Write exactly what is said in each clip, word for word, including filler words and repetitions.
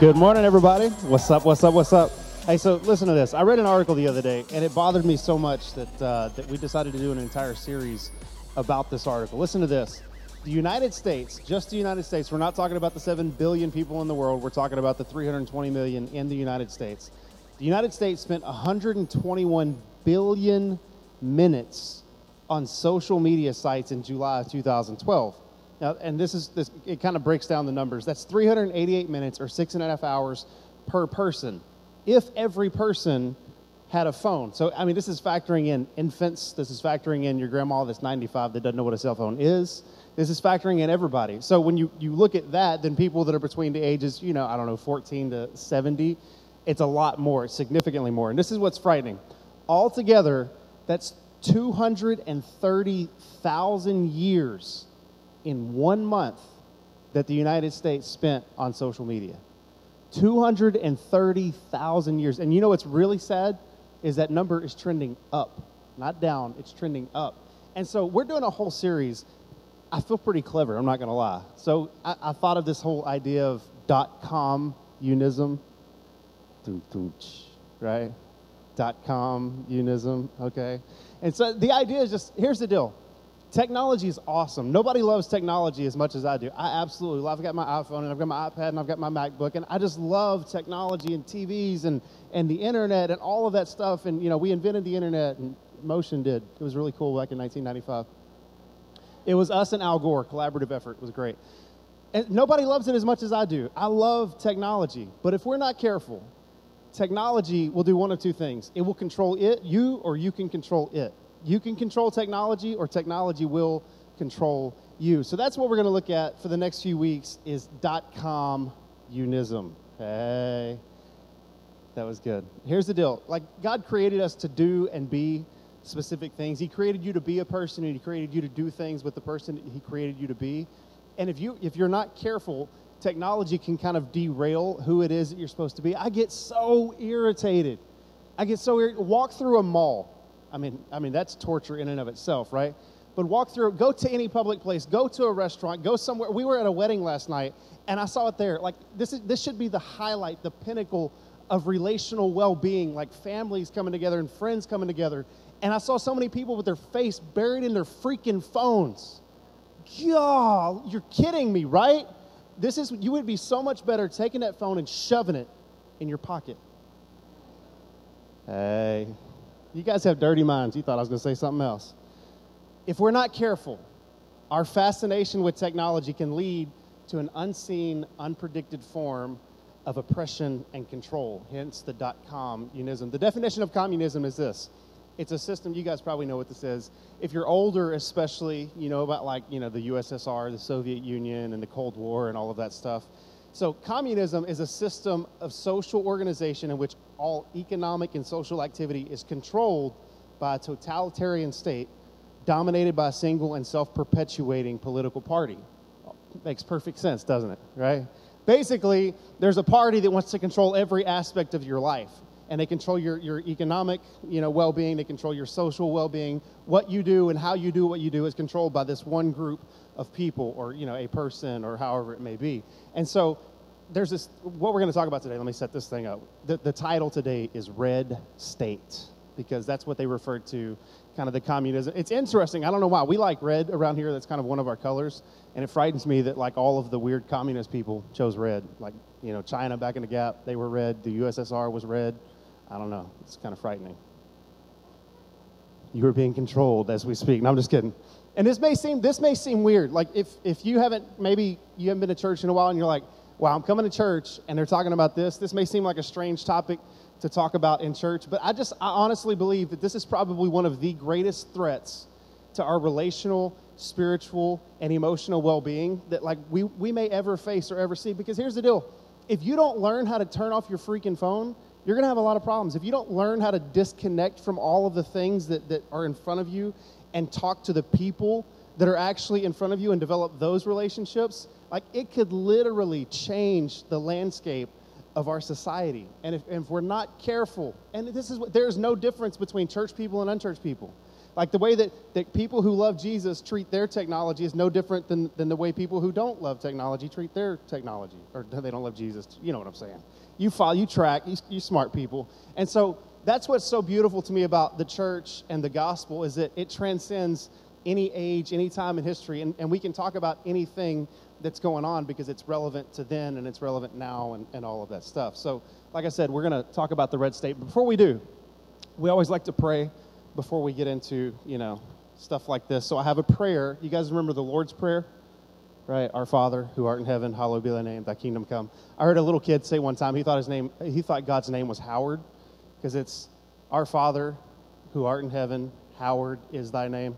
Good morning, everybody. What's up, what's up, what's up? Hey, so listen to this. I read an article the other day, and it bothered me so much that, uh, that we decided to do an entire series about this article. Listen to this. The United States, just the United States, we're not talking about the seven billion people in the world, we're talking about the three hundred twenty million in the United States. The United States spent one hundred twenty-one billion minutes on social media sites in July of two thousand twelve. Now, and this is, this, it kind of breaks down the numbers. That's three hundred eighty-eight minutes or six and a half hours per person, if every person had a phone. So, I mean, this is factoring in infants. This is factoring in your grandma that's ninety-five that doesn't know what a cell phone is. This is factoring in everybody. So when you, you look at that, then people that are between the ages, you know, I don't know, fourteen to seventy, it's a lot more, it's significantly more. And this is what's frightening. Altogether, that's two hundred thirty thousand years in one month that the United States spent on social media. two hundred thirty thousand years. And you know what's really sad is that number is trending up, not down, it's trending up. And so we're doing a whole series. I feel pretty clever, I'm not gonna lie. So I, I thought of this whole idea of dot-com unism, right? Dot-com unism, okay? And so the idea is just, here's the deal. Technology is awesome. Nobody loves technology as much as I do. I absolutely love it. I've got my iPhone, and I've got my iPad, and I've got my MacBook, and I just love technology and T Vs and, and the internet and all of that stuff. And, you know, we invented the internet, and Motion did. It was really cool back in nineteen ninety-five. It was us and Al Gore, collaborative effort. It was great. And nobody loves it as much as I do. I love technology. But if we're not careful, technology will do one of two things. It will control it, you, or you can control it. You can control technology, or technology will control you. So that's what we're going to look at for the next few weeks is dot-com unism. Hey, that was good. Here's the deal. Like, God created us to do and be specific things. He created you to be a person, and he created you to do things with the person he created you to be. And if you if you're not careful, technology can kind of derail who it is that you're supposed to be. I get so irritated. I get so irritated. Walk through a mall. I mean, I mean, that's torture in and of itself, right? But walk through, go to any public place, go to a restaurant, go somewhere. We were at a wedding last night, and I saw it there. Like, this is this should be the highlight, the pinnacle of relational well-being, like families coming together and friends coming together. And I saw so many people with their face buried in their freaking phones. God, you're kidding me, right? This is, you would be so much better taking that phone and shoving it in your pocket. Hey. You guys have dirty minds. You thought I was going to say something else. If we're not careful, our fascination with technology can lead to an unseen, unpredicted form of oppression and control, hence the dot-com unism. The definition of communism is this. It's a system, you guys probably know what this is. If you're older especially, you know about like, you know, the U S S R, the Soviet Union, and the Cold War and all of that stuff. So communism is a system of social organization in which all economic and social activity is controlled by a totalitarian state dominated by a single and self-perpetuating political party. Makes perfect sense, doesn't it, right? Basically, there's a party that wants to control every aspect of your life, and they control your, your economic, you know, well-being, they control your social well-being. What you do and how you do what you do is controlled by this one group of people, or, you know, a person, or however it may be. And so there's this, what we're going to talk about today, let me set this thing up. The, the title today is Red State, because that's what they referred to, kind of the communism. It's interesting, I don't know why, we like red around here, that's kind of one of our colors, and it frightens me that like all of the weird communist people chose red. Like, you know, China back in the Gap, they were red, the U S S R was red. I don't know, it's kind of frightening. You are being controlled as we speak. No, I'm just kidding. And this may seem this may seem weird. Like if if you haven't, maybe you haven't been to church in a while and you're like, wow, I'm coming to church and they're talking about this. This may seem like a strange topic to talk about in church, but I just I honestly believe that this is probably one of the greatest threats to our relational, spiritual, and emotional well-being that like we, we may ever face or ever see. Because here's the deal. If you don't learn how to turn off your freaking phone, you're going to have a lot of problems. If you don't learn how to disconnect from all of the things that, that are in front of you and talk to the people that are actually in front of you and develop those relationships, like it could literally change the landscape of our society. And if, if we're not careful, and this is what, there's no difference between church people and unchurched people. Like the way that, that people who love Jesus treat their technology is no different than, than the way people who don't love technology treat their technology. Or they don't love Jesus. You know what I'm saying. You follow, you track, you, you smart people. And so that's what's so beautiful to me about the church and the gospel is that it transcends any age, any time in history. And, and we can talk about anything that's going on because it's relevant to then and it's relevant now and, and all of that stuff. So like I said, we're going to talk about the red state. But before we do, we always like to pray before we get into, you know, stuff like this. So I have a prayer. You guys remember the Lord's Prayer? Right? Our Father, who art in heaven, hallowed be thy name, thy kingdom come. I heard a little kid say one time, he thought his name, he thought God's name was Howard, because it's our Father, who art in heaven, Howard is thy name.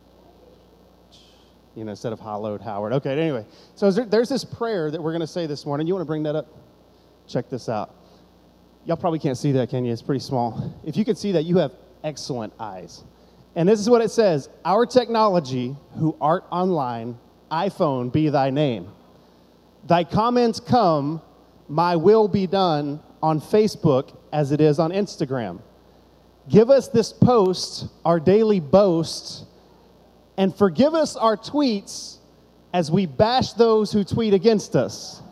You know, instead of hallowed, Howard. Okay, anyway. So there, there's this prayer that we're going to say this morning. You want to bring that up? Check this out. Y'all probably can't see that, can you? It's pretty small. If you can see that, you have excellent eyes. And this is what it says. Our technology, who art online, iPhone be thy name. Thy comments come, my will be done on Facebook as it is on Instagram. Give us this post, our daily boast, and forgive us our tweets as we bash those who tweet against us.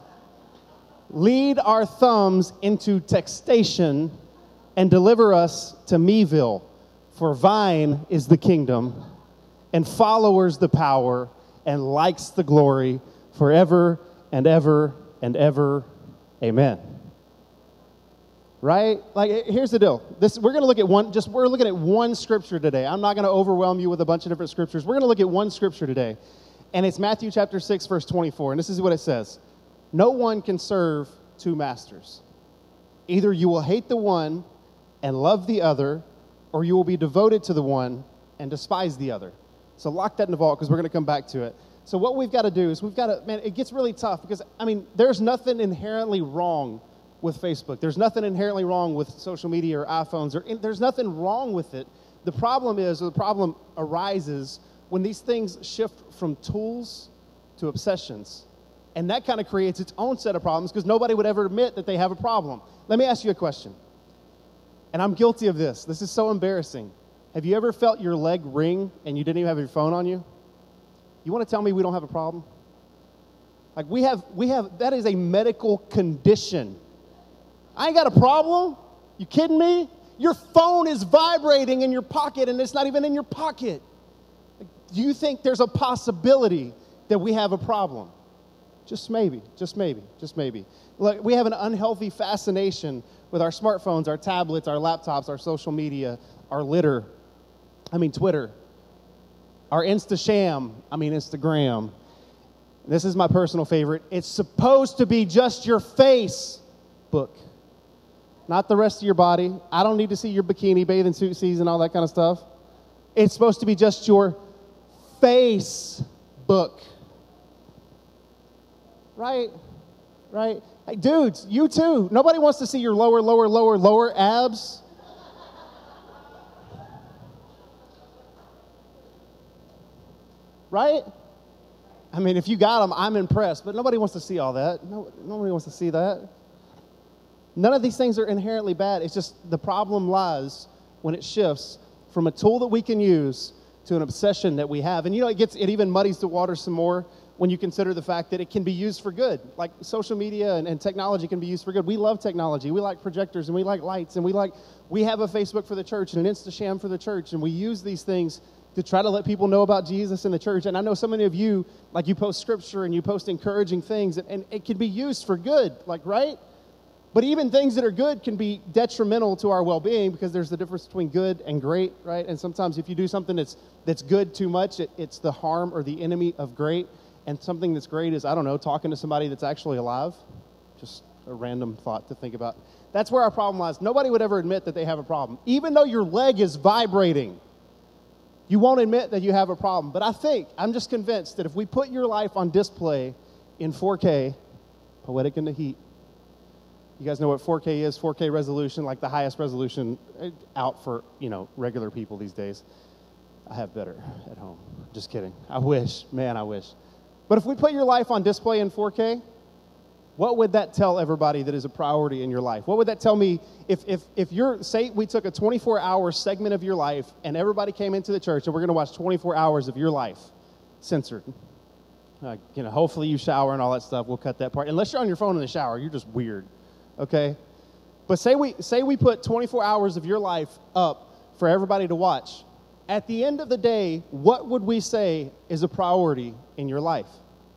Lead our thumbs into textation and deliver us to Meville, for thine is the kingdom, and followers the power, and likes the glory, forever and ever and ever. Amen. Right? Like, here's the deal. This, we're going to look at one, just, we're looking at one scripture today. I'm not going to overwhelm you with a bunch of different scriptures. We're going to look at one scripture today. And it's Matthew chapter six, verse twenty-four. And this is what it says. No one can serve two masters. Either you will hate the one and love the other, or you will be devoted to the one and despise the other. So lock that in the vault because we're going to come back to it. So what we've got to do is we've got to, man, it gets really tough because, I mean, there's nothing inherently wrong with Facebook. There's nothing inherently wrong with social media or iPhones. Or there's nothing wrong with it. The problem is, or the problem arises when these things shift from tools to obsessions. And that kind of creates its own set of problems because nobody would ever admit that they have a problem. Let me ask you a question. And I'm guilty of this. This is so embarrassing. Have you ever felt your leg ring and you didn't even have your phone on you? You want to tell me we don't have a problem? Like we have, we have, that is a medical condition. I ain't got a problem. You kidding me? Your phone is vibrating in your pocket and it's not even in your pocket. Like, do you think there's a possibility that we have a problem? Just maybe, just maybe, just maybe. Look, we have an unhealthy fascination with our smartphones, our tablets, our laptops, our social media, our litter, I mean Twitter, our Instasham, I mean Instagram. This is my personal favorite. It's supposed to be just your face book, not the rest of your body. I don't need to see your bikini, bathing suit season, all that kind of stuff. It's supposed to be just your face book. Right? Right? Hey, dudes, you too. Nobody wants to see your lower, lower, lower, lower abs. Right? I mean, if you got them, I'm impressed. But nobody wants to see all that. No, nobody wants to see that. None of these things are inherently bad. It's just the problem lies when it shifts from a tool that we can use to an obsession that we have. And you know, it gets it even muddies the water some more when you consider the fact that it can be used for good. Like social media and, and technology can be used for good. We love technology. We like projectors and we like lights and we like, we have a Facebook for the church and an Instasham for the church, and we use these things to try to let people know about Jesus in the church. And I know so many of you, like you post scripture and you post encouraging things, and, and it can be used for good, like, right? But even things that are good can be detrimental to our well-being because there's the difference between good and great, right? And sometimes if you do something that's that's good too much, it, it's the harm or the enemy of great. And something that's great is, I don't know, talking to somebody that's actually alive. Just a random thought to think about. That's where our problem lies. Nobody would ever admit that they have a problem. Even though your leg is vibrating, you won't admit that you have a problem. But I think, I'm just convinced that if we put your life on display in four K, Poetic in the Heat, you guys know what four K is, four K resolution, like the highest resolution out for, you know, regular people these days. I have better at home. Just kidding. I wish. Man, I wish. But if we put your life on display in four K, What would that tell everybody that is a priority in your life? What would that tell me if, if, if you're, say we took a twenty-four hour segment of your life and everybody came into the church and we're going to watch twenty-four hours of your life censored. Uh, you know, hopefully you shower and all that stuff. We'll cut that part. Unless you're on your phone in the shower, you're just weird, okay? But say we, say we put twenty-four hours of your life up for everybody to watch. At the end of the day, what would we say is a priority in your life?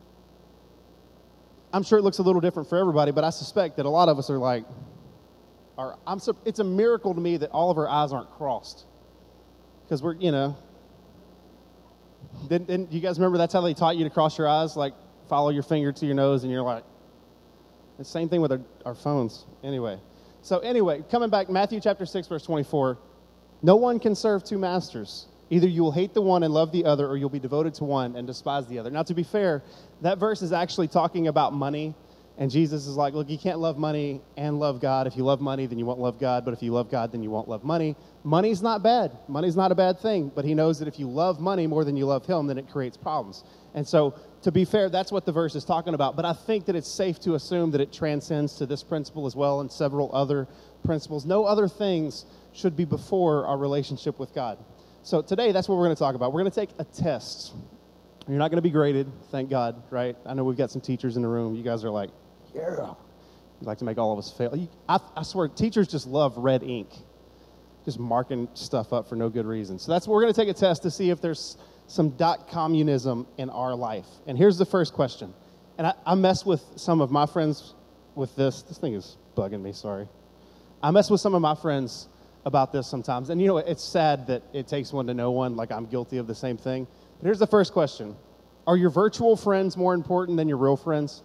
I'm sure it looks a little different for everybody, but I suspect that a lot of us are like, are, I'm, it's a miracle to me that all of our eyes aren't crossed. Because we're, you know, didn't, didn't you guys remember that's how they taught you to cross your eyes? Like, follow your finger to your nose, and you're like, the same thing with our, our phones. Anyway. So anyway, coming back, Matthew chapter six, verse twenty-four. No one can serve two masters. Either you will hate the one and love the other, or you'll be devoted to one and despise the other. Now, to be fair, that verse is actually talking about money. And Jesus is like, look, you can't love money and love God. If you love money, then you won't love God. But if you love God, then you won't love money. Money's not bad. Money's not a bad thing. But he knows that if you love money more than you love him, then it creates problems. And so, to be fair, that's what the verse is talking about. But I think that it's safe to assume that it transcends to this principle as well and several other principles. No other things should be before our relationship with God. So today, that's what we're going to talk about. We're going to take a test. You're not going to be graded, thank God, right? I know we've got some teachers in the room. You guys are like, yeah. You like to make all of us fail. You, I, I swear, teachers just love red ink, just marking stuff up for no good reason. So that's what we're going to take a test to see if there's some dot communism in our life. And here's the first question. And I, I mess with some of my friends with this. This thing is bugging me, sorry. I mess with some of my friends about this sometimes. And, you know, it's sad that it takes one to know one, like I'm guilty of the same thing. But here's the first question. Are your virtual friends more important than your real friends?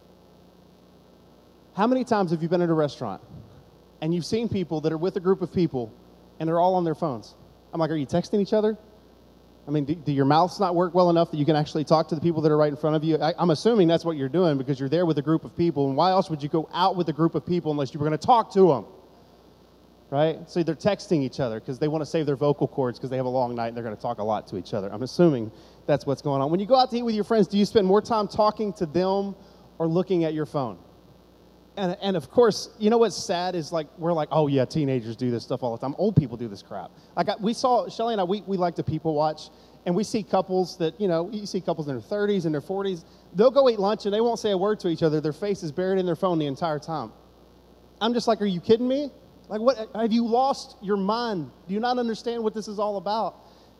How many times have you been at a restaurant and you've seen people that are with a group of people and they're all on their phones? I'm like, are you texting each other? I mean, do, do your mouths not work well enough that you can actually talk to the people that are right in front of you? I, I'm assuming that's what you're doing because you're there with a group of people. And why else would you go out with a group of people unless you were going to talk to them? Right? So they're texting each other because they want to save their vocal cords because they have a long night and they're going to talk a lot to each other. I'm assuming that's what's going on. When you go out to eat with your friends, do you spend more time talking to them or looking at your phone? And, and of course, you know what's sad is like, we're like, oh yeah, teenagers do this stuff all the time. Old people do this crap. Like I, we saw, Shelly and I, we, we like to people watch, and we see couples that, you know, you see couples in their thirties and their forties. They'll go eat lunch and they won't say a word to each other. Their face is buried in their phone the entire time. I'm just like, are you kidding me? Like, what, have you lost your mind? Do you not understand what this is all about?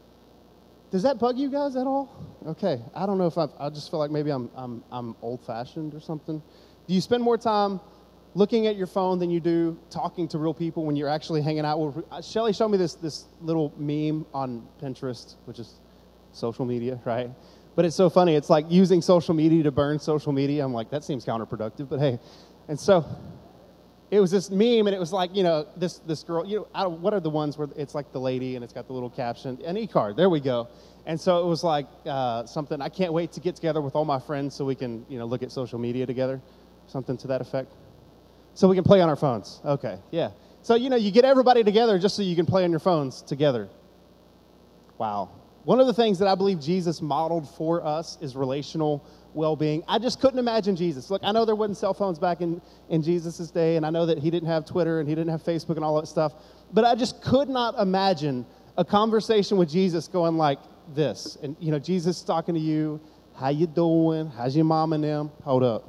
Does that bug you guys at all? Okay, I don't know if I, I just feel like maybe I'm, I'm, I'm old-fashioned or something. Do you spend more time looking at your phone than you do talking to real people when you're actually hanging out with? Shelly showed me this, this little meme on Pinterest, which is social media, right? But it's so funny. It's like using social media to burn social media. I'm like, that seems counterproductive, but hey. And so it was this meme, and it was like, you know, this this girl, you know, I don't, what are the ones where it's like the lady, and it's got the little caption, an e-card, there we go. And so it was like uh, something, I can't wait to get together with all my friends so we can, you know, look at social media together, something to that effect. So we can play on our phones, okay, yeah. So, you know, you get everybody together just so you can play on your phones together. Wow. One of the things that I believe Jesus modeled for us is relational well-being. I just couldn't imagine Jesus. Look, I know there wasn't cell phones back in, in Jesus' day, and I know that he didn't have Twitter and he didn't have Facebook and all that stuff, but I just could not imagine a conversation with Jesus going like this. And, you know, Jesus talking to you, how you doing? How's your mom and them? Hold up.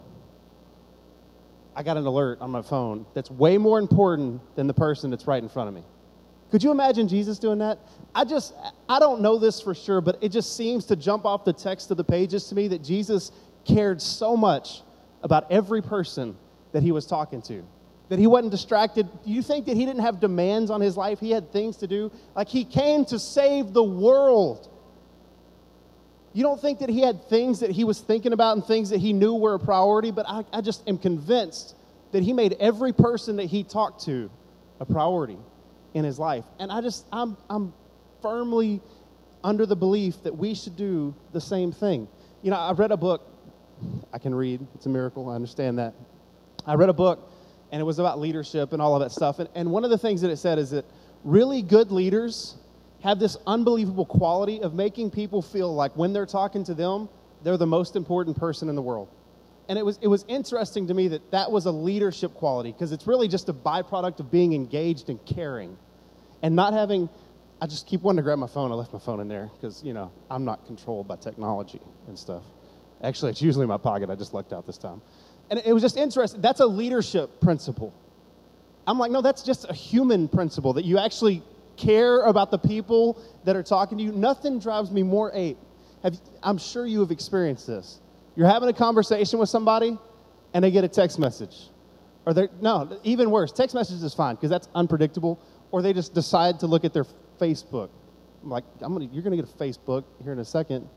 I got an alert on my phone that's way more important than the person that's right in front of me. Could you imagine Jesus doing that? I just, I don't know this for sure, but it just seems to jump off the text of the pages to me that Jesus cared so much about every person that he was talking to, that he wasn't distracted. Do you think that he didn't have demands on his life? He had things to do. Like, he came to save the world. You don't think that he had things that he was thinking about and things that he knew were a priority, but I, I just am convinced that he made every person that he talked to a priority in his life. And I just, I'm, I'm firmly under the belief that we should do the same thing. You know, I read a book. I can read. It's a miracle. I understand that. I read a book, and it was about leadership and all of that stuff. And, and one of the things that it said is that really good leaders have this unbelievable quality of making people feel like when they're talking to them, they're the most important person in the world. And it was, it was interesting to me that that was a leadership quality, because it's really just a byproduct of being engaged and caring and not having, I just keep wanting to grab my phone. I left my phone in there because, you know, I'm not controlled by technology and stuff. Actually, it's usually in my pocket. I just lucked out this time. And it was just interesting. That's a leadership principle. I'm like, no, that's just a human principle, that you actually care about the people that are talking to you. Nothing drives me more ape. Have, I'm sure you have experienced this. You're having a conversation with somebody, and they get a text message. Or they're, no, even worse, text message is fine, because that's unpredictable. Or they just decide to look at their Facebook. I'm like, I'm gonna, you're going to get a Facebook here in a second.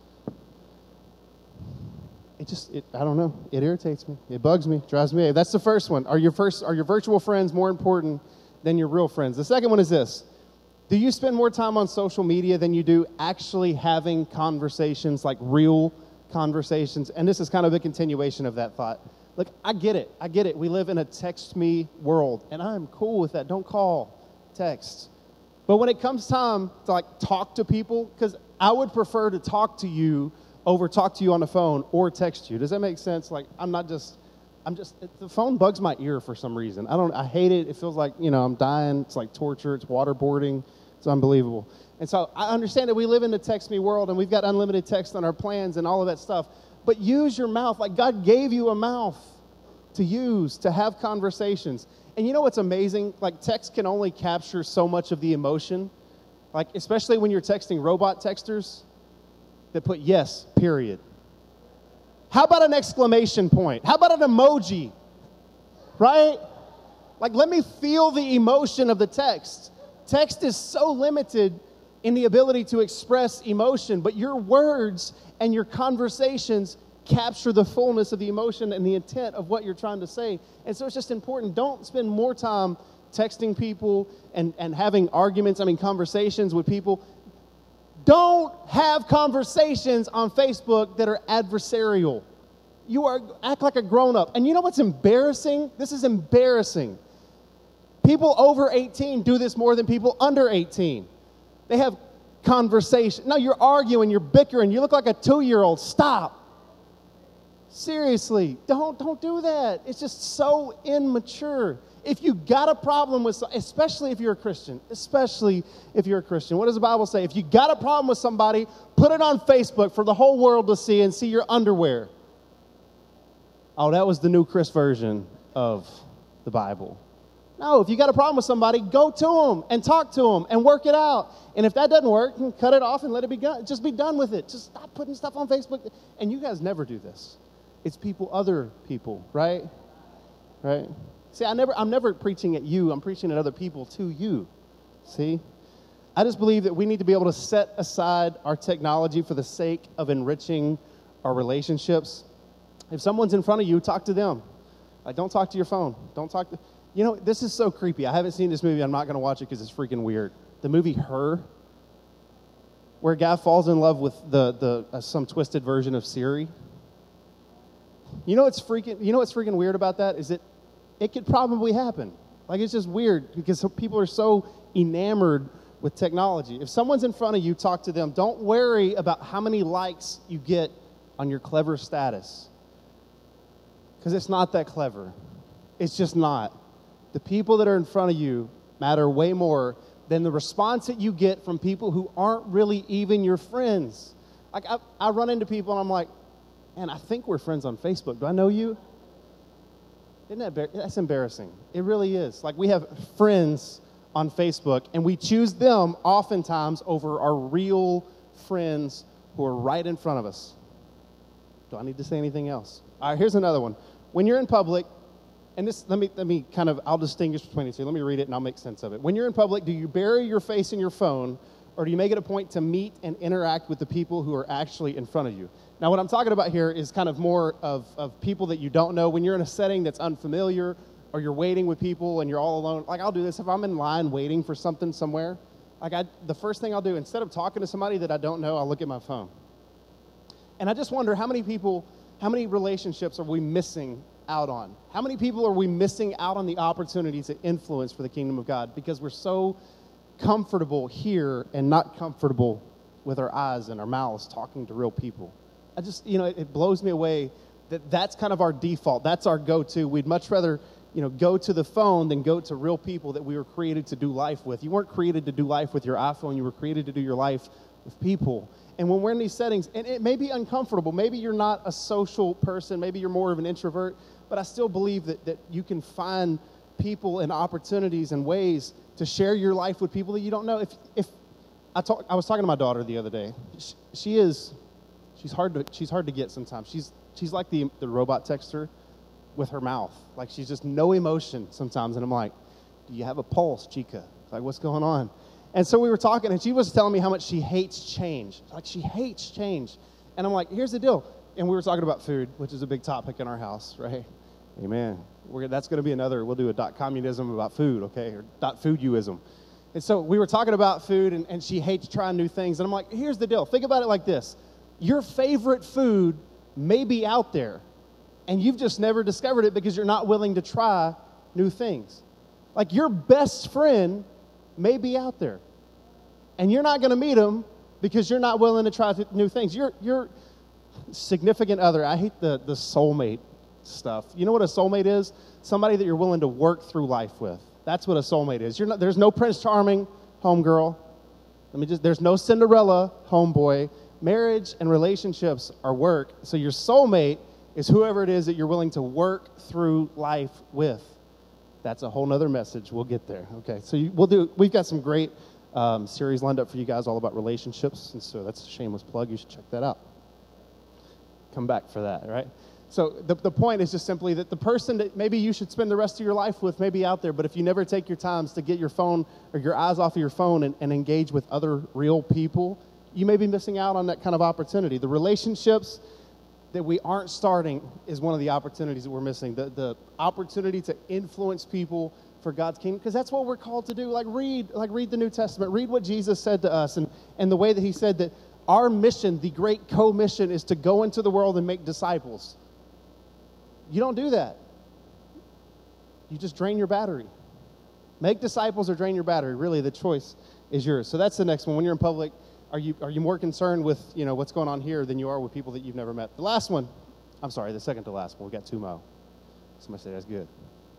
It just, it, I don't know. It irritates me. It bugs me, drives me. That's the first one. Are your first, are your virtual friends more important than your real friends? The second one is this. Do you spend more time on social media than you do actually having conversations, like real conversations? And this is kind of a continuation of that thought. Look, I get it. I get it. We live in a text me world, and I'm cool with that. Don't call, text. But when it comes time to like talk to people, because I would prefer to talk to you over talk to you on the phone or text you. Does that make sense? Like, I'm not just, I'm just, it, the phone bugs my ear for some reason. I don't, I hate it. It feels like, you know, I'm dying. It's like torture. It's waterboarding. It's unbelievable. And so I understand that we live in the text me world, and we've got unlimited text on our plans and all of that stuff. But use your mouth. Like, God gave you a mouth to use, to have conversations. And you know what's amazing? Like, text can only capture so much of the emotion. Like, especially when you're texting robot texters that put yes, period. How about an exclamation point? How about an emoji? Right? Like, let me feel the emotion of the text. Text is so limited in the ability to express emotion, but your words and your conversations capture the fullness of the emotion and the intent of what you're trying to say. And so it's just important. Don't spend more time texting people and, and having arguments, I mean, conversations with people. Don't have conversations on Facebook that are adversarial. You are, act like a grown-up. And you know what's embarrassing? This is embarrassing. People over eighteen do this more than people under eighteen. They have conversation. No, you're arguing, you're bickering, you look like a two-year-old. Stop. Seriously, don't, don't do that. It's just so immature. If you got a problem with, especially if you're a Christian, especially if you're a Christian, what does the Bible say? If you got a problem with somebody, put it on Facebook for the whole world to see and see your underwear. Oh, that was the new Chris version of the Bible. No, if you got a problem with somebody, go to them and talk to them and work it out. And if that doesn't work, cut it off and let it be done. Just be done with it. Just stop putting stuff on Facebook. And you guys never do this. It's people, other people, right? Right? See, I never, I'm never preaching at you. I'm preaching at other people to you. See? I just believe that we need to be able to set aside our technology for the sake of enriching our relationships. If someone's in front of you, talk to them. Like, don't talk to your phone. Don't talk to... You know, this is so creepy. I haven't seen this movie. I'm not going to watch it because it's freaking weird. The movie Her, where a guy falls in love with the the uh, some twisted version of Siri. You know what's freaking, you know what's freaking weird about that is that it could probably happen. Like, it's just weird because people are so enamored with technology. If someone's in front of you, talk to them. Don't worry about how many likes you get on your clever status, because it's not that clever. It's just not. The people that are in front of you matter way more than the response that you get from people who aren't really even your friends. Like, I, I run into people and I'm like, man, I think we're friends on Facebook. Do I know you? Isn't that bar- that's embarrassing? It really is. Like, we have friends on Facebook, and we choose them oftentimes over our real friends who are right in front of us. Do I need to say anything else? All right, here's another one. When you're in public, and this, let me, let me kind of, I'll distinguish between the two. Let me read it, and I'll make sense of it. When you're in public, do you bury your face in your phone, or do you make it a point to meet and interact with the people who are actually in front of you? Now, what I'm talking about here is kind of more of, of people that you don't know. When you're in a setting that's unfamiliar, or you're waiting with people and you're all alone, like, I'll do this. If I'm in line waiting for something somewhere, like, I, the first thing I'll do, instead of talking to somebody that I don't know, I'll look at my phone. And I just wonder how many people, how many relationships are we missing out on? How many people are we missing out on the opportunity to influence for the kingdom of God because we're so comfortable here and not comfortable with our eyes and our mouths talking to real people? I just, you know, it, it blows me away that that's kind of our default. That's our go-to. We'd much rather, you know, go to the phone than go to real people that we were created to do life with. You weren't created to do life with your iPhone. You were created to do your life with people. And when we're in these settings, and it may be uncomfortable, maybe you're not a social person, maybe you're more of an introvert, but I still believe that, that you can find people and opportunities and ways to share your life with people that you don't know. If if I talk, I was talking to my daughter the other day. She, she is, she's hard to she's hard to get sometimes. She's she's like the the robot texter with her mouth. Like she's just no emotion sometimes. And I'm like, do you have a pulse, Chica? Like, what's going on? And so we were talking, and she was telling me how much she hates change. Like, she hates change. And I'm like, here's the deal. And we were talking about food, which is a big topic in our house, right? Amen. We're, that's going to be another, we'll do a dot communism about food, okay, or dot fooduism. And so we were talking about food, and, and she hates trying new things. And I'm like, here's the deal. Think about it like this. Your favorite food may be out there, and you've just never discovered it because you're not willing to try new things. Like, your best friend may be out there, and you're not going to meet them because you're not willing to try th- new things. Your your significant other, I hate the, the soulmate stuff. You know what a soulmate is? Somebody that you're willing to work through life with. That's what a soulmate is. You're not, there's no Prince Charming, homegirl. Let me just, there's no Cinderella, homeboy. Marriage and relationships are work. So your soulmate is whoever it is that you're willing to work through life with. That's a whole nother message. We'll get there. Okay, so you, we'll do. We've got some great um, series lined up for you guys all about relationships, and so that's a shameless plug. You should check that out. Come back for that, right? So the, the point is just simply that the person that maybe you should spend the rest of your life with may be out there, but if you never take your times to get your phone or your eyes off of your phone and, and engage with other real people, you may be missing out on that kind of opportunity. The relationships that we aren't starting is one of the opportunities that we're missing. The, the opportunity to influence people for God's kingdom, because that's what we're called to do. Like read, like read the New Testament. Read what Jesus said to us, and, and the way that he said that our mission, the great co-mission, is to go into the world and make disciples. You don't do that. You just drain your battery. Make disciples or drain your battery. Really, the choice is yours. So that's the next one. When you're in public, Are you are you more concerned with, you know, what's going on here than you are with people that you've never met? The last one, I'm sorry, the second to last one. We got two more. Somebody say that's good.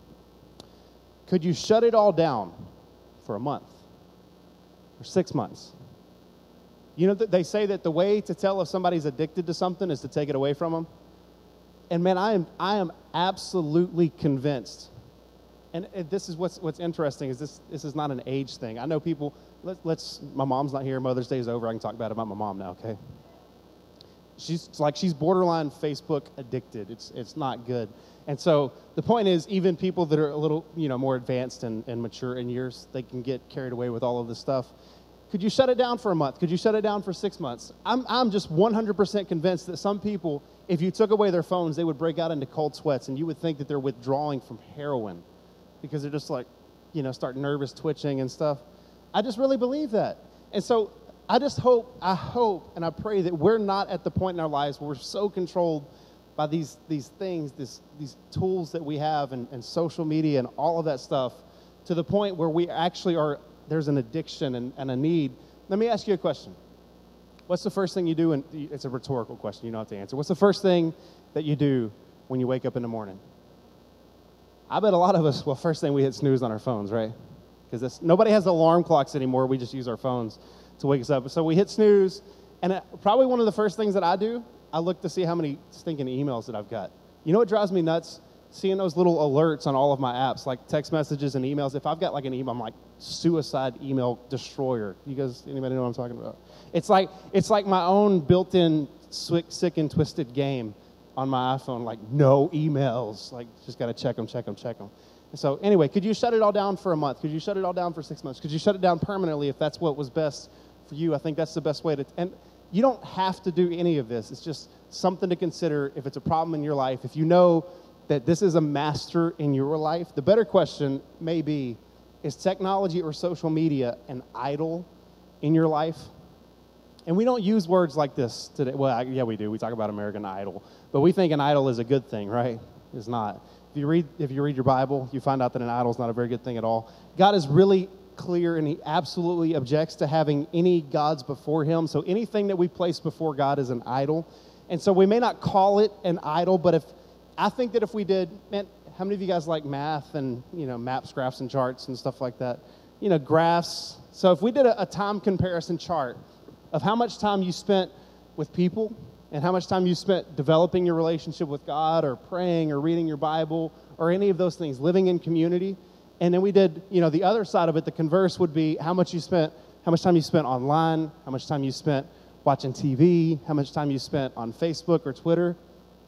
Could you shut it all down for a month or six months? You know, they say that the way to tell if somebody's addicted to something is to take it away from them. And man, I am I am absolutely convinced. And this is what's what's interesting is this this is not an age thing. I know people. Let, let's. My mom's not here. Mother's Day is over. I can talk bad about my mom now. Okay. She's it's like she's borderline Facebook addicted. It's it's not good. And so the point is, even people that are a little you know more advanced and, and mature in years, they can get carried away with all of this stuff. Could you shut it down for a month? Could you shut it down for six months? I'm I'm just one hundred percent convinced that some people, if you took away their phones, they would break out into cold sweats, and you would think that they're withdrawing from heroin. Because they're just like, you know, start nervous twitching and stuff. I just really believe that. And so I just hope, I hope, and I pray that we're not at the point in our lives where we're so controlled by these these things, this, these tools that we have and, and social media and all of that stuff to the point where we actually are, there's an addiction and, and a need. Let me ask you a question. What's the first thing you do? And it's a rhetorical question. You don't have to answer. What's the first thing that you do when you wake up in the morning? I bet a lot of us, well, first thing we hit snooze on our phones, right? Because nobody has alarm clocks anymore. We just use our phones to wake us up. So we hit snooze, and it, probably one of the first things that I do, I look to see how many stinking emails that I've got. You know what drives me nuts? Seeing those little alerts on all of my apps, like text messages and emails. If I've got like an email, I'm like suicide email destroyer. You guys, anybody know what I'm talking about? It's like it's like my own built-in sick, sick and twisted game on my iPhone, like no emails, like just got to check them, check them, check them. And so anyway, could you shut it all down for a month? Could you shut it all down for six months? Could you shut it down permanently if that's what was best for you? I think that's the best way to, and you don't have to do any of this. It's just something to consider if it's a problem in your life. If you know that this is a master in your life, the better question may be, is technology or social media an idol in your life? And we don't use words like this today. Well, I, yeah, we do. We talk about American Idol. But we think an idol is a good thing, right? It's not. If you read if you read your Bible, you find out that an idol is not a very good thing at all. God is really clear, and he absolutely objects to having any gods before him. So anything that we place before God is an idol. And so we may not call it an idol, but if I think that if we did, man, how many of you guys like math and, you know, maps, graphs, and charts and stuff like that? You know, graphs. So if we did a, a time comparison chart of how much time you spent with people and how much time you spent developing your relationship with God or praying or reading your Bible or any of those things, living in community, and then we did, you know, the other side of it, the converse would be how much you spent, how much time you spent online, how much time you spent watching T V, how much time you spent on Facebook or Twitter.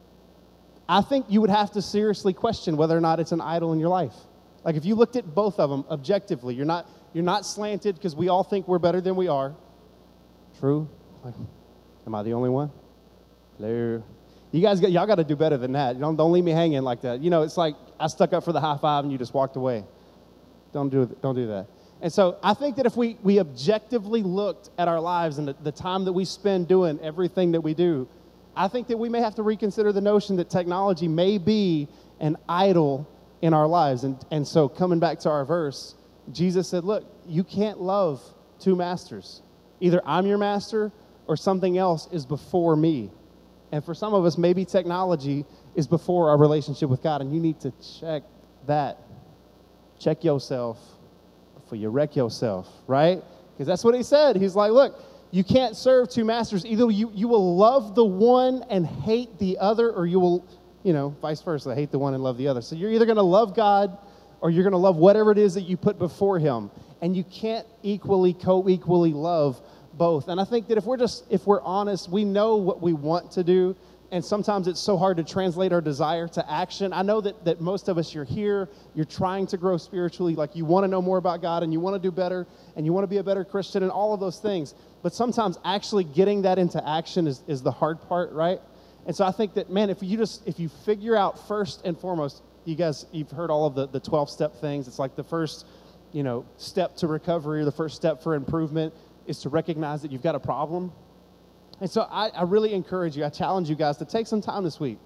I think you would have to seriously question whether or not it's an idol in your life. Like if you looked at both of them objectively, you're not you're not slanted because we all think we're better than we are. True? Like, am I the only one? Hello. You guys, got, y'all got to do better than that. Don't don't leave me hanging like that. You know, it's like I stuck up for the high five and you just walked away. Don't do don't do that. And so I think that if we we objectively looked at our lives and the, the time that we spend doing everything that we do, I think that we may have to reconsider the notion that technology may be an idol in our lives. And, and so coming back to our verse, Jesus said, look, you can't love two masters. Either I'm your master or something else is before me. And for some of us, maybe technology is before our relationship with God, and you need to check that. Check yourself before you wreck yourself, right? Because that's what he said. He's like, look, you can't serve two masters. Either you, you will love the one and hate the other, or you will, you know, vice versa, hate the one and love the other. So you're either going to love God or you're going to love whatever it is that you put before him. And you can't equally, co-equally love both. And I think that if we're just, if we're honest, we know what we want to do. And sometimes it's so hard to translate our desire to action. I know that, that most of us, you're here, you're trying to grow spiritually, like you want to know more about God and you want to do better and you want to be a better Christian and all of those things. But sometimes actually getting that into action is, is the hard part, right? And so I think that, man, if you just, if you figure out first and foremost, you guys, you've heard all of the, the twelve-step things. It's like the first, you know, step to recovery or the first step for improvement is to recognize that you've got a problem. And so I, I really encourage you, I challenge you guys to take some time this week.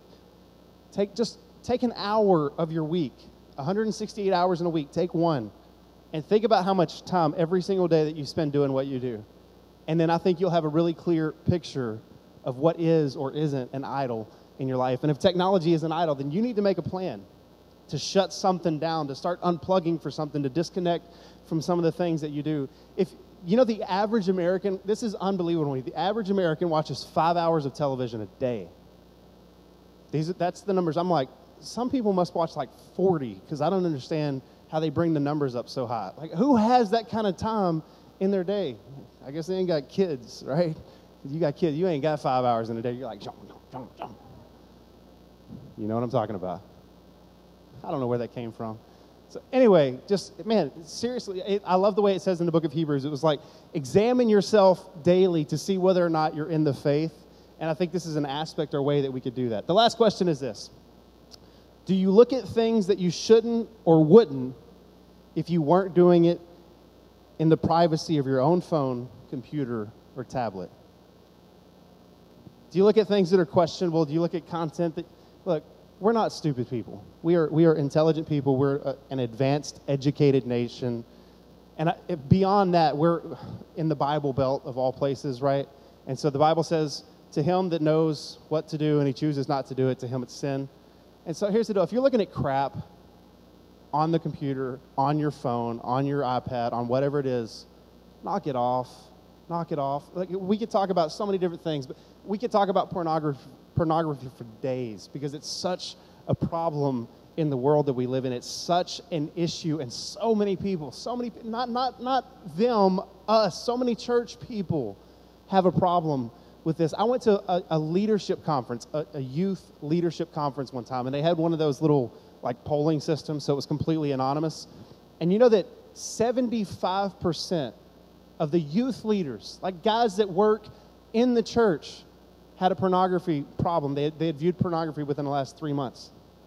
Take just take an hour of your week, one hundred sixty-eight hours in a week, take one, and think about how much time every single day that you spend doing what you do. And then I think you'll have a really clear picture of what is or isn't an idol in your life. And if technology is an idol, then you need to make a plan to shut something down, to start unplugging for something, to disconnect from some of the things that you do. If you know, the average American, this is unbelievable to me, the average American watches five hours of television a day. These, that's the numbers. I'm like, some people must watch like forty, because I don't understand how they bring the numbers up so high. Like, who has that kind of time in their day? I guess they ain't got kids, right? You got kids, you ain't got five hours in a day. You're like, jump, jump, jump, jump. You know what I'm talking about. I don't know where that came from. So anyway, just, man, seriously, it, I love the way it says in the book of Hebrews. It was like, examine yourself daily to see whether or not you're in the faith. And I think this is an aspect or way that we could do that. The last question is this. Do you look at things that you shouldn't or wouldn't if you weren't doing it in the privacy of your own phone, computer, or tablet? Do you look at things that are questionable? Do you look at content that, look, we're not stupid people. We are we are intelligent people. We're a, an advanced, educated nation. And I, beyond that, we're in the Bible Belt of all places, right? And so the Bible says, to him that knows what to do and he chooses not to do it, to him it's sin. And so here's the deal. If you're looking at crap on the computer, on your phone, on your iPad, on whatever it is, knock it off. Knock it off. Like, we could talk about so many different things, but we could talk about pornography pornography for days because it's such a problem in the world that we live in. It's such an issue, and so many people, so many, not not not them, us, so many church people have a problem with this. I went to a, a leadership conference, a, a youth leadership conference one time, and they had one of those little like polling systems, so it was completely anonymous. And you know that seventy-five percent of the youth leaders, like guys that work in the church, had a pornography problem. They had, they had viewed pornography within the last three months.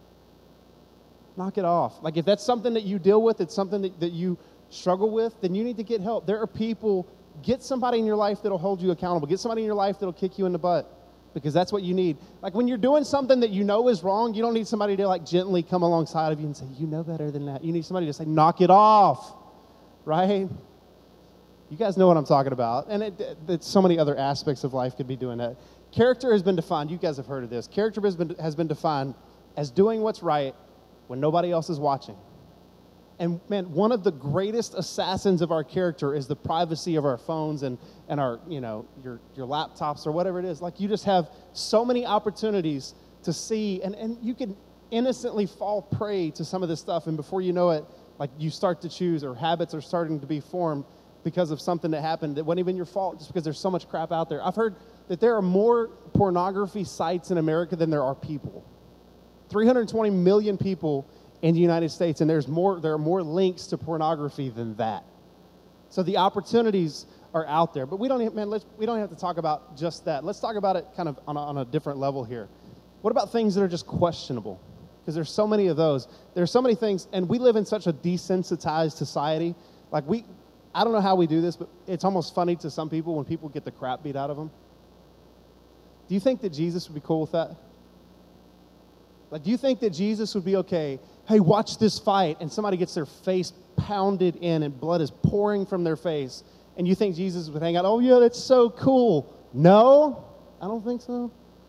Knock it off. Like, if that's something that you deal with, it's something that, that you struggle with, then you need to get help. There are people, get somebody in your life that'll hold you accountable. Get somebody in your life that'll kick you in the butt, because that's what you need. Like, when you're doing something that you know is wrong, you don't need somebody to, like, gently come alongside of you and say, you know better than that. You need somebody to say, knock it off, right? You guys know what I'm talking about. And it, it, so many other aspects of life could be doing that. Character has been defined. You guys have heard of this. Character has been, has been defined as doing what's right when nobody else is watching. And man, one of the greatest assassins of our character is the privacy of our phones and, and our, you know, your, your laptops or whatever it is. Like, you just have so many opportunities to see, and, and you can innocently fall prey to some of this stuff. And before you know it, like, you start to choose, or habits are starting to be formed because of something that happened that wasn't even your fault, just because there's so much crap out there. I've heard that there are more pornography sites in America than there are people. three hundred twenty million people in the United States, and there's more, there are more links to pornography than that. So the opportunities are out there, but we don't, man, let's, we don't have to talk about just that. Let's talk about it kind of on a, on a different level here. What about things that are just questionable? Because there's so many of those. There's so many things, and we live in such a desensitized society. Like, we, I don't know how we do this, but it's almost funny to some people when people get the crap beat out of them. Do you think that Jesus would be cool with that? Like, do you think that Jesus would be okay? Hey, watch this fight, and somebody gets their face pounded in and blood is pouring from their face, and you think Jesus would hang out, oh yeah, that's so cool. No, I don't think so.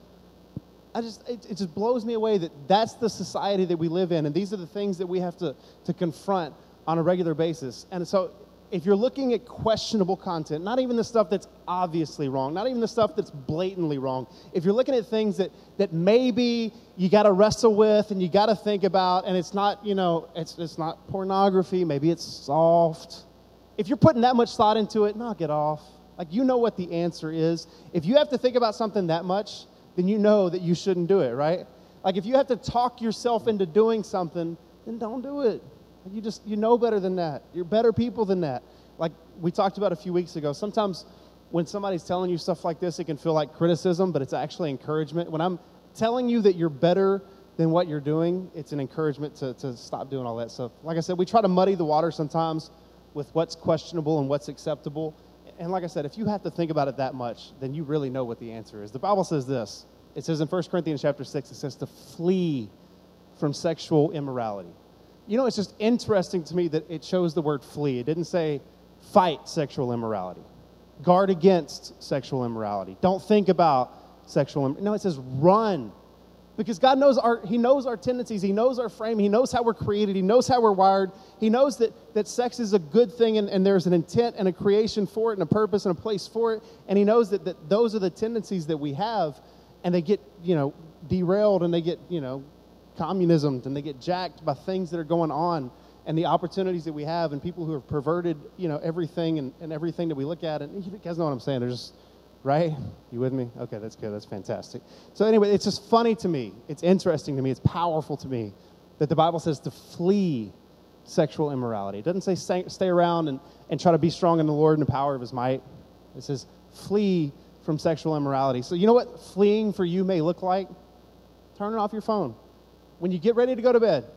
I just, it, it just blows me away that that's the society that we live in, and these are the things that we have to, to confront on a regular basis. And so if you're looking at questionable content, not even the stuff that's obviously wrong, not even the stuff that's blatantly wrong, if you're looking at things that, that maybe you got to wrestle with and you got to think about, and it's not, you know, it's, it's not pornography, maybe it's soft. If you're putting that much thought into it, knock it off. Like, you know what the answer is. If you have to think about something that much, then you know that you shouldn't do it, right? Like, if you have to talk yourself into doing something, then don't do it. You just, you know better than that. You're better people than that. Like we talked about a few weeks ago, sometimes when somebody's telling you stuff like this, it can feel like criticism, but it's actually encouragement. When I'm telling you that you're better than what you're doing, it's an encouragement to, to stop doing all that stuff. Like I said, we try to muddy the water sometimes with what's questionable and what's acceptable. And like I said, if you have to think about it that much, then you really know what the answer is. The Bible says this. It says in First Corinthians chapter six, it says to flee from sexual immorality. You know, it's just interesting to me that it chose the word flee. It didn't say fight sexual immorality. Guard against sexual immorality. Don't think about sexual immorality. No, it says run. Because God knows our, He knows our tendencies. He knows our frame. He knows how we're created. He knows how we're wired. He knows that, that sex is a good thing and, and there's an intent and a creation for it and a purpose and a place for it. And He knows that, that those are the tendencies that we have, and they get, you know, derailed and they get, you know, communism, and they get jacked by things that are going on and the opportunities that we have and people who have perverted, you know, everything and, and everything that we look at. And you guys know what I'm saying. They're just, right? You with me? Okay, that's good. That's fantastic. So anyway, it's just funny to me. It's interesting to me. It's powerful to me that the Bible says to flee sexual immorality. It doesn't say stay, stay around and, and try to be strong in the Lord and the power of His might. It says flee from sexual immorality. So you know what fleeing for you may look like? Turn off your phone. When you get ready to go to bed,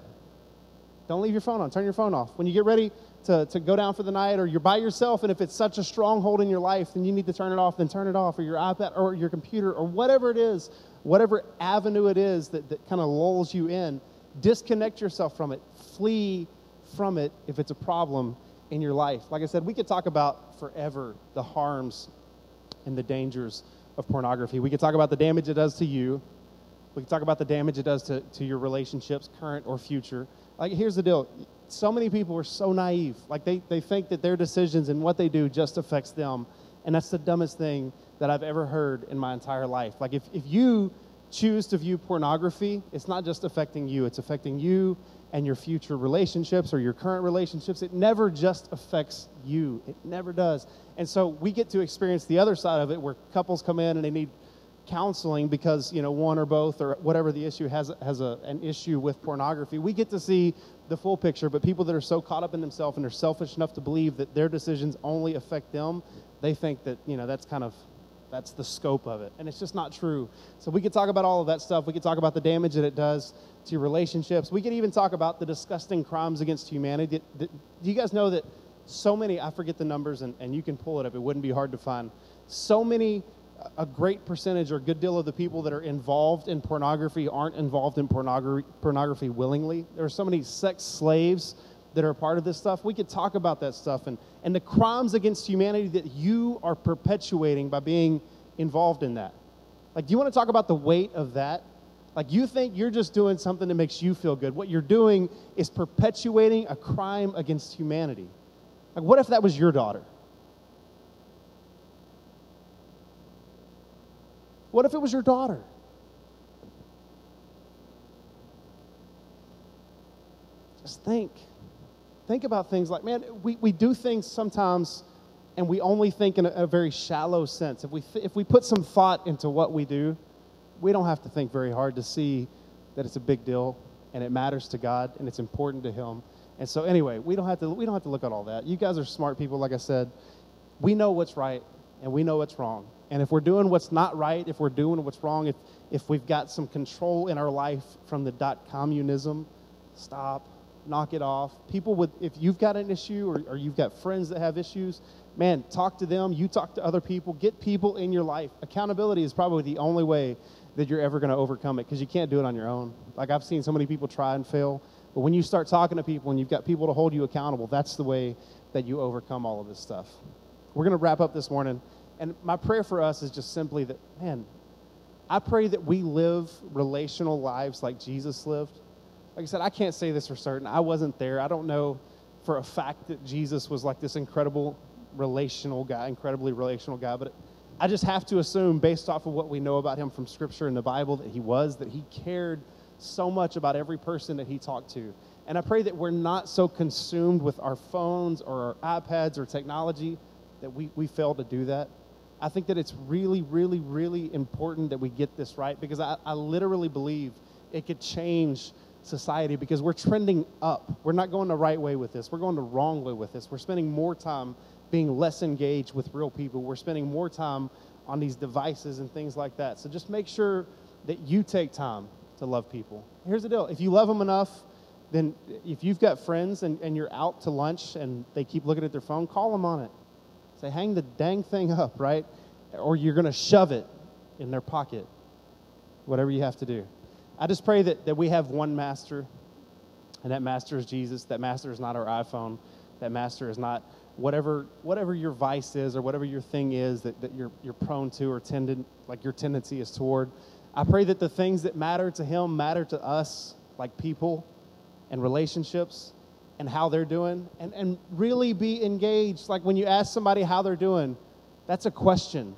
don't leave your phone on. Turn your phone off. When you get ready to, to go down for the night, or you're by yourself, and if it's such a stronghold in your life, then you need to turn it off, then turn it off, or your iPad, or your computer, or whatever it is, whatever avenue it is that, that kind of lulls you in, disconnect yourself from it. Flee from it if it's a problem in your life. Like I said, we could talk about forever the harms and the dangers of pornography. We could talk about the damage it does to you. We can talk about the damage it does to, to your relationships, current or future. Like, here's the deal. So many people are so naive. Like, they, they think that their decisions and what they do just affects them. And that's the dumbest thing that I've ever heard in my entire life. Like, if, if you choose to view pornography, it's not just affecting you. It's affecting you and your future relationships or your current relationships. It never just affects you. It never does. And so we get to experience the other side of it, where couples come in and they need counseling because, you know, one or both or whatever the issue has has a, an issue with pornography. We get to see the full picture, but people that are so caught up in themselves and are selfish enough to believe that their decisions only affect them, they think that, you know, that's kind of, that's the scope of it. And it's just not true. So we could talk about all of that stuff. We could talk about the damage that it does to your relationships. We could even talk about the disgusting crimes against humanity. Do you guys know that so many, I forget the numbers, and, and you can pull it up. It wouldn't be hard to find. So many a great percentage or a good deal of the people that are involved in pornography aren't involved in pornography, pornography willingly. There are so many sex slaves that that are a part of this stuff, we could talk about that stuff and, and the crimes against humanity that you are perpetuating by being involved in that. Like, do you want to talk about the weight of that? Like, you think you're just doing something that makes you feel good. What you're doing is perpetuating a crime against humanity. Like, what if that was your daughter? What if it was your daughter? Just think. Think about things like, man, we, we do things sometimes and we only think in a, a very shallow sense. If we, th- if we put some thought into what we do, we don't have to think very hard to see that it's a big deal and it matters to God and it's important to Him. And so anyway, we don't have to, we don't have to look at all that. You guys are smart people, like I said. We know what's right and we know what's wrong. And if we're doing what's not right, if we're doing what's wrong, if, if we've got some control in our life from the dot-communism, stop, knock it off. People with, if you've got an issue or, or you've got friends that have issues, man, talk to them. You talk to other people. Get people in your life. Accountability is probably the only way that you're ever going to overcome it because you can't do it on your own. Like, I've seen so many people try and fail. But when you start talking to people and you've got people to hold you accountable, that's the way that you overcome all of this stuff. We're going to wrap up this morning. And my prayer for us is just simply that, man, I pray that we live relational lives like Jesus lived. Like I said, I can't say this for certain. I wasn't there. I don't know for a fact that Jesus was like this incredible relational guy, incredibly relational guy. But I just have to assume, based off of what we know about him from Scripture and the Bible, that he was, that he cared so much about every person that he talked to. And I pray that we're not so consumed with our phones or our iPads or technology that we, we fail to do that. I think that it's really, really, really important that we get this right because I, I literally believe it could change society because we're trending up. We're not going the right way with this. We're going the wrong way with this. We're spending more time being less engaged with real people. We're spending more time on these devices and things like that. So just make sure that you take time to love people. Here's the deal. If you love them enough, then if you've got friends and, and you're out to lunch and they keep looking at their phone, call them on it. Say, hang the dang thing up, right? Or you're going to shove it in their pocket, whatever you have to do. I just pray that, that we have one master, and that master is Jesus. That master is not our iPhone. That master is not whatever whatever your vice is or whatever your thing is that, that you're, you're prone to or tended, like your tendency is toward. I pray that the things that matter to him matter to us, like people and relationships, and how they're doing, and, and really be engaged. Like when you ask somebody how they're doing, that's a question,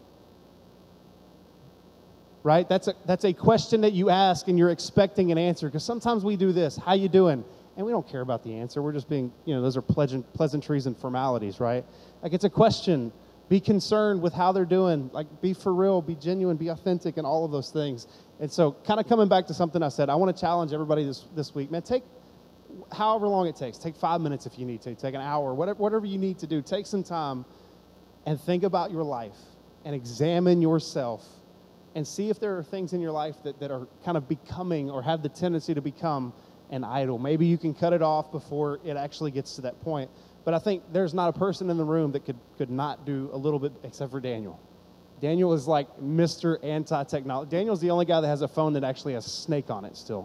right? That's a, that's a question that you ask and you're expecting an answer, because sometimes we do this, how you doing? And we don't care about the answer. We're just being, you know, those are pleasant, pleasantries and formalities, right? Like it's a question. Be concerned with how they're doing. Like be for real, be genuine, be authentic, and all of those things. And so kind of coming back to something I said, I want to challenge everybody this, this week. Man, take however long it takes. Take five minutes if you need to. Take an hour, whatever, whatever you need to do. Take some time and think about your life and examine yourself and see if there are things in your life that, that are kind of becoming or have the tendency to become an idol. Maybe you can cut it off before it actually gets to that point. But I think there's not a person in the room that could, could not do a little bit except for Daniel. Daniel is like Mister Anti-Technology. Daniel's the only guy that has a phone that actually has Snake on it still.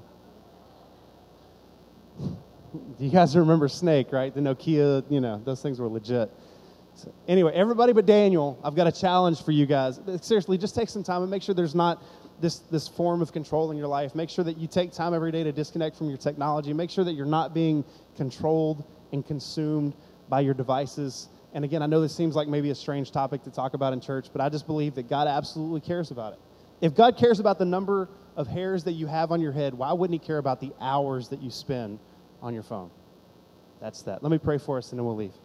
You guys remember Snake, right? The Nokia, you know, those things were legit. So anyway, everybody but Daniel, I've got a challenge for you guys. Seriously, just take some time and make sure there's not this, this form of control in your life. Make sure that you take time every day to disconnect from your technology. Make sure that you're not being controlled and consumed by your devices. And again, I know this seems like maybe a strange topic to talk about in church, but I just believe that God absolutely cares about it. If God cares about the number of hairs that you have on your head, why wouldn't he care about the hours that you spend on your phone? That's that. Let me pray for us and then we'll leave.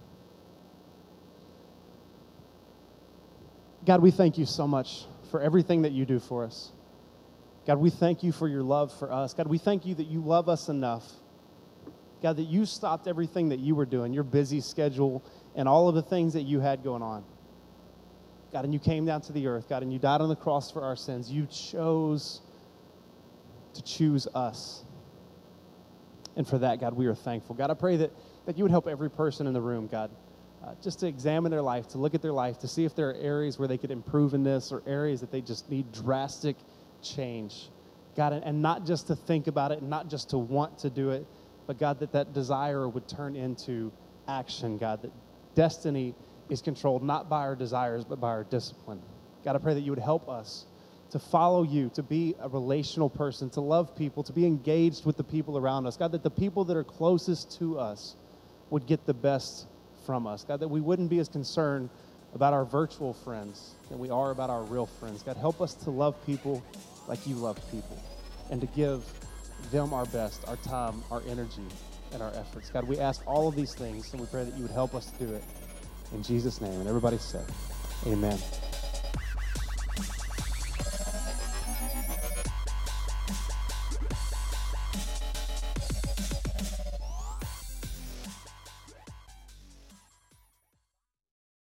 God, we thank you so much for everything that you do for us. God, we thank you for your love for us. God, we thank you that you love us enough. God, that you stopped everything that you were doing, your busy schedule and all of the things that you had going on. God, and you came down to the earth, God, and you died on the cross for our sins. You chose to choose us. And for that, God, we are thankful. God, I pray that, that you would help every person in the room, God, uh, just to examine their life, to look at their life, to see if there are areas where they could improve in this or areas that they just need drastic change. God, and, and not just to think about it and not just to want to do it, but God, that that desire would turn into action, God, that destiny is controlled not by our desires, but by our discipline. God, I pray that you would help us to follow you, to be a relational person, to love people, to be engaged with the people around us. God, that the people that are closest to us would get the best from us. God, that we wouldn't be as concerned about our virtual friends than we are about our real friends. God, help us to love people like you love people and to give them our best, our time, our energy, and our efforts. God, we ask all of these things, and we pray that you would help us to do it. In Jesus' name. And everybody said, amen.